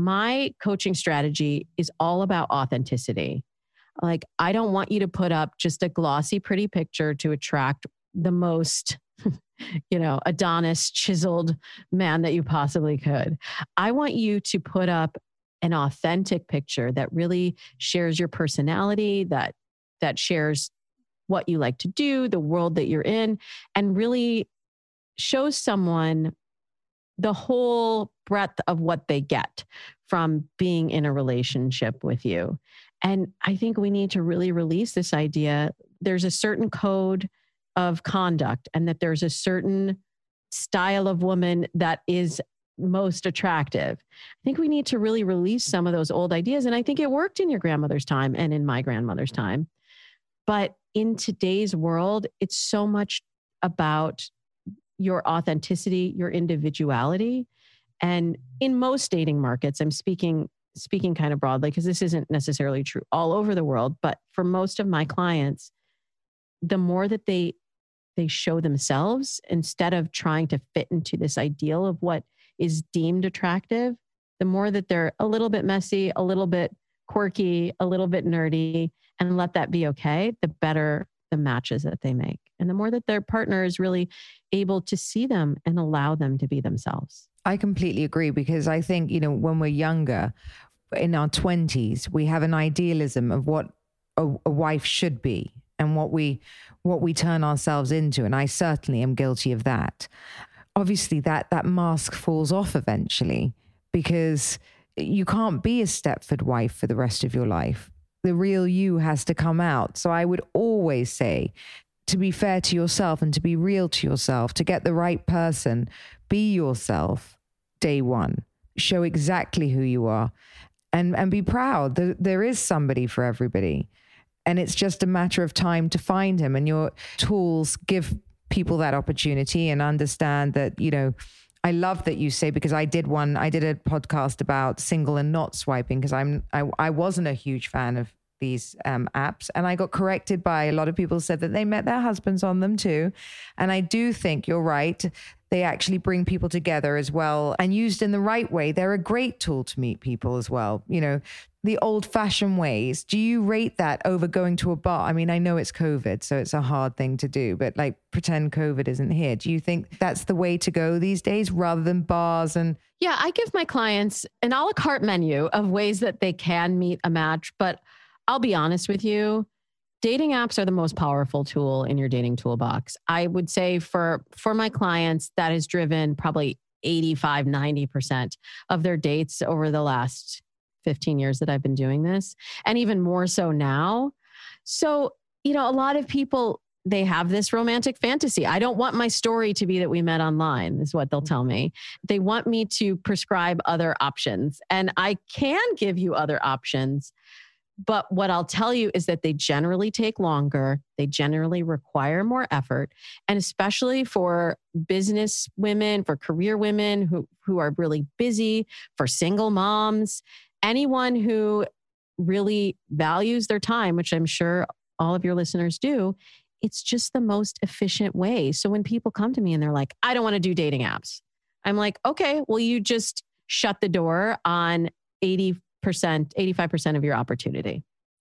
my coaching strategy is all about authenticity. Like, I don't want you to put up just a glossy, pretty picture to attract the most, you know, Adonis chiseled man that you possibly could. I want you to put up an authentic picture that really shares your personality, that that shares what you like to do, the world that you're in, and really shows someone the whole breadth of what they get from being in a relationship with you. And I think we need to really release this idea. There's a certain code of conduct and that there's a certain style of woman that is most attractive. I think we need to really release some of those old ideas. And I think it worked in your grandmother's time and in my grandmother's time. But in today's world, it's so much about your authenticity, your individuality. And in most dating markets, I'm speaking speaking kind of broadly because this isn't necessarily true all over the world, but for most of my clients, the more that they they show themselves instead of trying to fit into this ideal of what is deemed attractive, the more that they're a little bit messy, a little bit quirky, a little bit nerdy, and let that be okay, the better the matches that they make. And the more that their partner is really able to see them and allow them to be themselves.
I completely agree because I think, you know, when we're younger, in our twenties, we have an idealism of what a, a wife should be and what we what we turn ourselves into. And I certainly am guilty of that. Obviously, that that mask falls off eventually because you can't be a Stepford wife for the rest of your life. The real you has to come out. So I would always say, to be fair to yourself and to be real to yourself, to get the right person, be yourself day one. Show exactly who you are and, and be proud that there is somebody for everybody. And it's just a matter of time to find him, and your tools give people that opportunity and understand that, you know, I love that you say, because I did one, I did a podcast about single and not swiping because I'm, I, I wasn't a huge fan of these um, apps. And I got corrected by a lot of people who said that they met their husbands on them too. And I do think you're right. They actually bring people together as well. And used in the right way, they're a great tool to meet people as well. You know, the old fashioned ways. Do you rate that over going to a bar? I mean, I know it's COVID, so it's a hard thing to do, but like pretend COVID isn't here. Do you think that's the way to go these days rather than bars? And
yeah, I give my clients an a la carte menu of ways that they can meet a match. But I'll be honest with you, dating apps are the most powerful tool in your dating toolbox. I would say for, for my clients, that has driven probably eighty-five, ninety percent of their dates over the last fifteen years that I've been doing this, and even more so now. So, you know, a lot of people, they have this romantic fantasy. I don't want my story to be that we met online, is what they'll tell me. They want me to prescribe other options, and I can give you other options. But what I'll tell you is that they generally take longer. They generally require more effort. And especially for business women, for career women who, who are really busy, for single moms, anyone who really values their time, which I'm sure all of your listeners do, it's just the most efficient way. So when people come to me and they're like, I don't want to do dating apps, I'm like, okay, well, you just shut the door on eighty percent, eighty-five percent of your opportunity.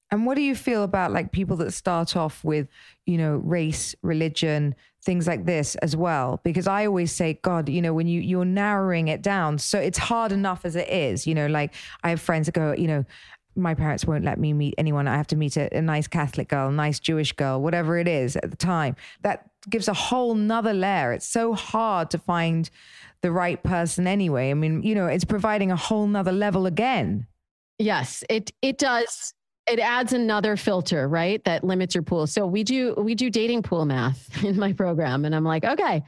And what do you feel about like people that start off with, you know, race, religion, things like this as well? Because I always say, God, you know, when you, you're narrowing it down, so it's hard enough as it is, you know, like I have friends that go, you know, my parents won't let me meet anyone. I have to meet a, a nice Catholic girl, a nice Jewish girl, whatever it is at the time. That gives a whole nother layer. It's so hard to find the right person anyway. I mean, you know, it's providing a whole nother level again.
Yes, it it does. It adds another filter, right? That limits your pool. So we do we do dating pool math in my program. And I'm like, okay,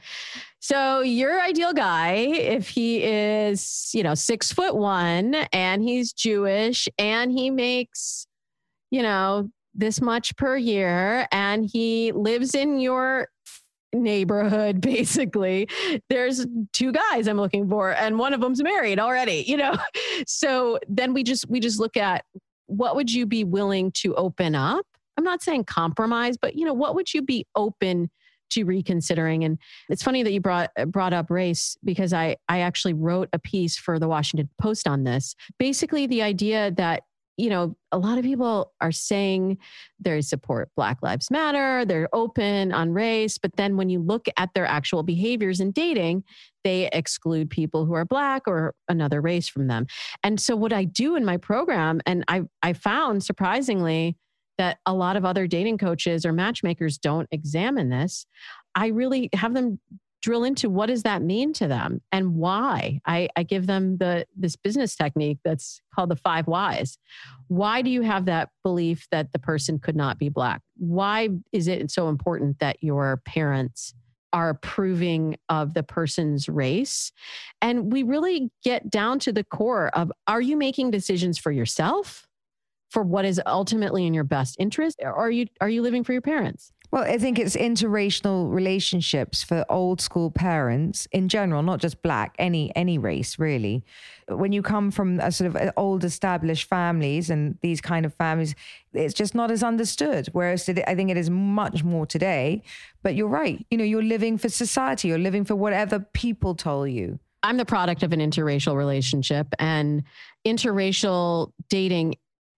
so your ideal guy, if he is, you know, six foot one and he's Jewish and he makes, you know, this much per year and he lives in your neighborhood, basically, there's two guys I'm looking for and one of them's married already, you know? So then we just, we just look at, what would you be willing to open up? I'm not saying compromise, but you know, what would you be open to reconsidering? And it's funny that you brought brought up race, because I I actually wrote a piece for the Washington Post on this. Basically, the idea that, you know, a lot of people are saying they support Black Lives Matter, they're open on race, but then when you look at their actual behaviors in dating, they exclude people who are Black or another race from them. And so what I do in my program, and I I found surprisingly that a lot of other dating coaches or matchmakers don't examine this, I really have them drill into what does that mean to them and why. I, I give them the this business technique that's called the five whys. Why do you have that belief that the person could not be Black? Why is it so important that your parents are approving of the person's race? And we really get down to the core of, are you making decisions for yourself, for what is ultimately in your best interest? Or are you are you living for your parents?
Well, I think it's interracial relationships for old school parents in general, not just Black, any any race really. When you come from a sort of old established families and these kind of families, it's just not as understood. Whereas today, I think it is much more today. But you're right. You know, you're living for society. You're living for whatever people told you.
I'm the product of an interracial relationship, and interracial dating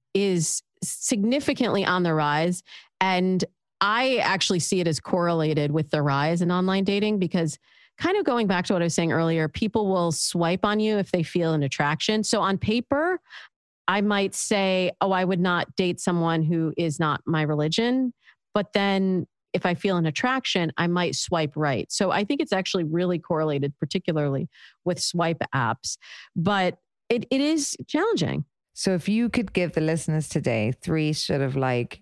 is significantly on the rise. And I actually see it as correlated with the rise in online dating, because kind of going back to what I was saying earlier, people will swipe on you if they feel an attraction. So on paper, I might say, oh, I would not date someone who is not my religion. But then if I feel an attraction, I might swipe right. So I think it's actually really correlated, particularly with swipe apps. But it it is challenging.
So if you could give the listeners today three sort of like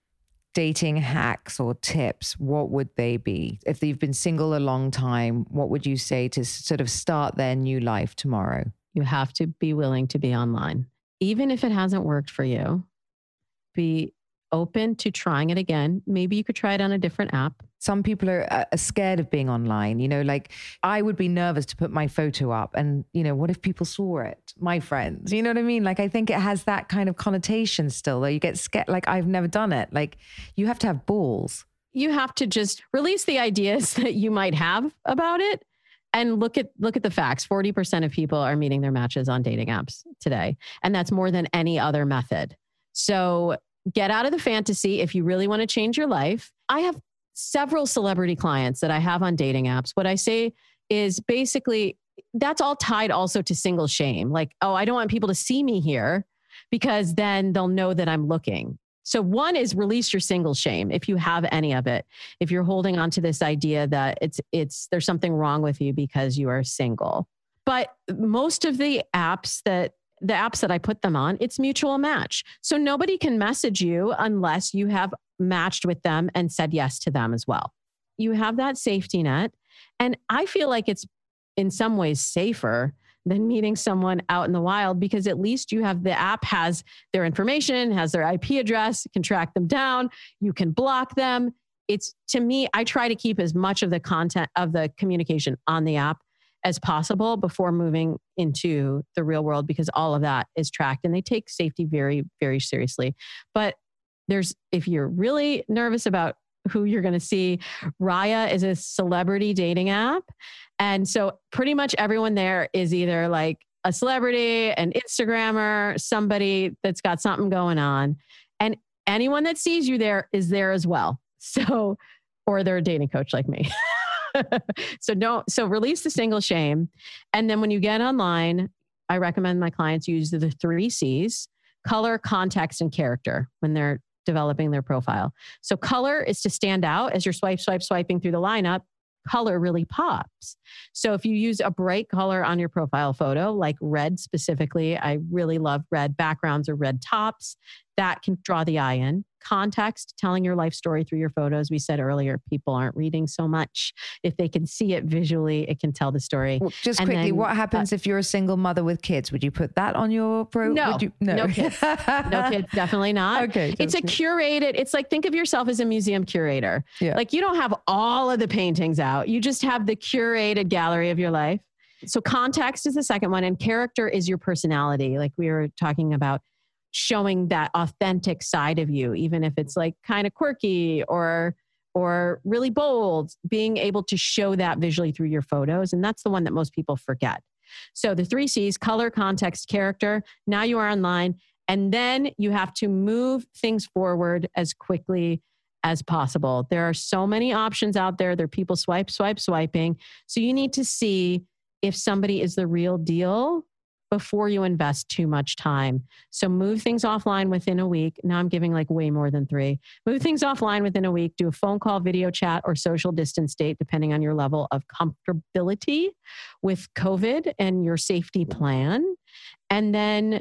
dating hacks or tips, what would they be? If they've been single a long time, what would you say to sort of start their new life tomorrow?
You have to be willing to be online. Even if it hasn't worked for you, be open to trying it again. Maybe you could try it on a different app.
Some people are, are scared of being online. You know, like I would be nervous to put my photo up and, you know, what if people saw it? My friends, you know what I mean? Like, I think it has that kind of connotation still, though. You get scared. Like, I've never done it. Like, you have to have balls.
You have to just release the ideas that you might have about it and look at, look at the facts. forty percent of people are meeting their matches on dating apps today. And that's more than any other method. So get out of the fantasy if you really want to change your life. I have several celebrity clients that I have on dating apps. What I say is basically that's all tied also to single shame. Like, oh, I don't want people to see me here because then they'll know that I'm looking. So one is release your single shame if you have any of it. If you're holding on to this idea that it's it's there's something wrong with you because you are single. But most of the apps that the apps that I put them on, it's mutual match. So nobody can message you unless you have matched with them and said yes to them as well. You have that safety net. And I feel like it's in some ways safer than meeting someone out in the wild, because at least you have the app has their information, has their I P address, can track them down. You can block them. It's, to me, I try to keep as much of the content of the communication on the app as possible before moving into the real world, because all of that is tracked and they take safety very, very seriously. But there's, if you're really nervous about who you're going to see, Raya is a celebrity dating app. And so pretty much everyone there is either like a celebrity, an Instagrammer, somebody that's got something going on. And anyone that sees you there is there as well. So, or they're a dating coach like me. so don't, so release the single shame. And then when you get online, I recommend my clients use the three C's: color, context, and character when they're developing their profile. So color is to stand out as you're swipe, swipe, swiping through the lineup. Color really pops. So if you use a bright color on your profile photo, like red specifically, I really love red backgrounds or red tops, that can draw the eye in. Context, telling your life story through your photos. We said earlier, people aren't reading so much. If they can see it visually, it can tell the story.
Well, just
and
quickly,
then,
what happens uh, if you're a single mother with kids? Would you put that on your pro?
No,
Would you, no.
no kids. No kids, definitely not.
Okay.
It's a curated, it's like, think of yourself as a museum curator.
Yeah.
Like you don't have all of the paintings out. You just have the curated gallery of your life. So context is the second one, and character is your personality. Like we were talking about, showing that authentic side of you, even if it's like kind of quirky or or really bold, being able to show that visually through your photos. And that's the one that most people forget. So the three C's: color, context, character. Now you are online. And then you have to move things forward as quickly as possible. There are so many options out there. There are people swipe, swipe, swiping. So you need to see if somebody is the real deal before you invest too much time. So move things offline within a week. Now I'm giving like way more than three. Move things offline within a week. Do a phone call, video chat, or social distance date, depending on your level of comfortability with COVID and your safety plan. And then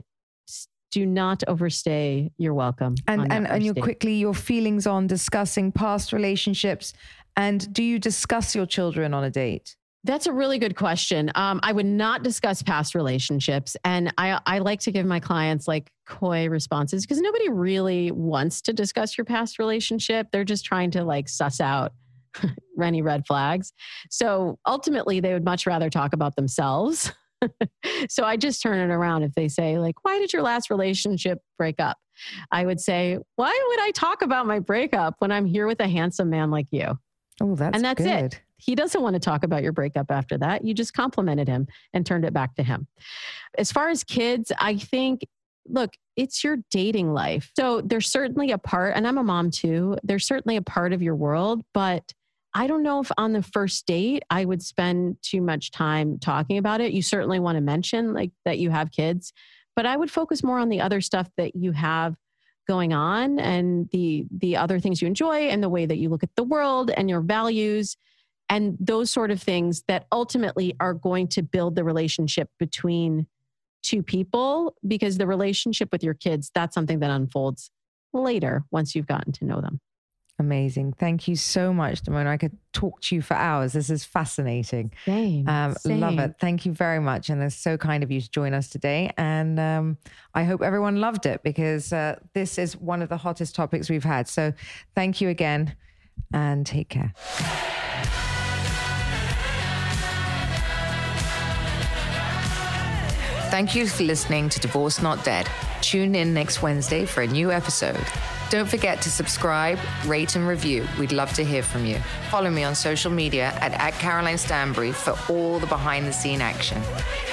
do not overstay your welcome.
And and, and you're quickly, your feelings on discussing past relationships. And do you discuss your children on a date?
That's a really good question. Um, I would not discuss past relationships. And I, I like to give my clients like coy responses because nobody really wants to discuss your past relationship. They're just trying to like suss out any red flags. So ultimately they would much rather talk about themselves. So I just turn it around. If they say like, why did your last relationship break up? I would say, why would I talk about my breakup when I'm here with a handsome man like you?
Oh, that's
and that's
good.
it. He doesn't want to talk about your breakup after that. You just complimented him and turned it back to him. As far as kids, I think, look, it's your dating life. So there's certainly a part, and I'm a mom too, there's certainly a part of your world, but I don't know if on the first date, I would spend too much time talking about it. You certainly want to mention like that you have kids, but I would focus more on the other stuff that you have going on and the the other things you enjoy and the way that you look at the world and your values and those sort of things that ultimately are going to build the relationship between two people, because the relationship with your kids, that's something that unfolds later once you've gotten to know them.
Amazing. Thank you so much, Damona. I could talk to you for hours. This is fascinating.
Same,
um,
same.
Love it. Thank you very much. And it's so kind of you to join us today. And um, I hope everyone loved it because uh, this is one of the hottest topics we've had. So thank you again and take care. Thank you for listening to Divorce Not Dead. Tune in next Wednesday for a new episode. Don't forget to subscribe, rate, and review. We'd love to hear from you. Follow me on social media at, at Caroline Stanbury for all the behind-the-scene action.